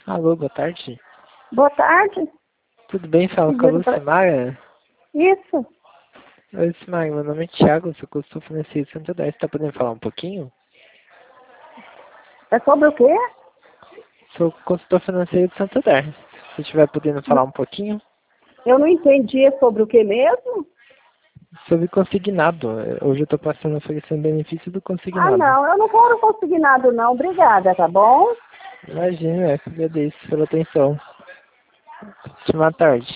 Alô, boa tarde. Boa tarde. Tudo bem? Fala com a Lucimara? Isso. Oi, Lucimara, meu nome é Thiago, sou consultor financeiro de Santander. Você está podendo falar um pouquinho? É sobre o quê? Sou consultor financeiro de Santander. Se você estiver podendo falar um pouquinho Eu não entendi. É sobre o quê mesmo? sobre consignado. Hoje eu estou passando oferecendo benefício do Ah, consignado. não. Eu não quero consignado, não. Obrigada, tá bom? Imagina, agradeço pela atenção. Ótima tarde.